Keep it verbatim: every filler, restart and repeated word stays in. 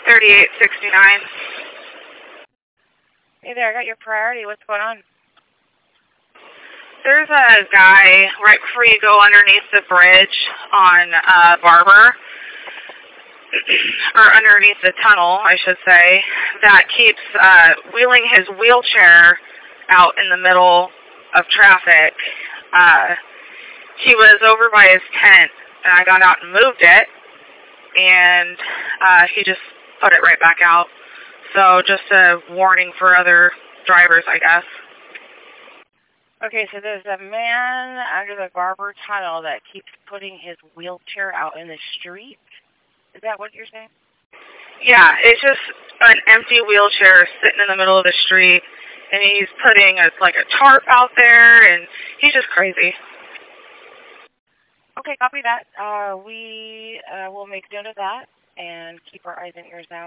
thirty-eight sixty-nine. Hey there, I got your priority. What's going on? There's a guy right before you go underneath the bridge on uh, Barber, or underneath the tunnel, I should say, that keeps uh, wheeling his wheelchair out in the middle of traffic. Uh, he was over by his tent, and I got out and moved it, and uh, he just put it right back out. So just a warning for other drivers, I guess. Okay, so there's a man under the Barber Tunnel that keeps putting his wheelchair out in the street? Is that what you're saying? Yeah, it's just an empty wheelchair sitting in the middle of the street, and he's putting a, like a tarp out there, and he's just crazy. Okay, copy that. Uh, we uh, will make note of that and keep our eyes and ears out.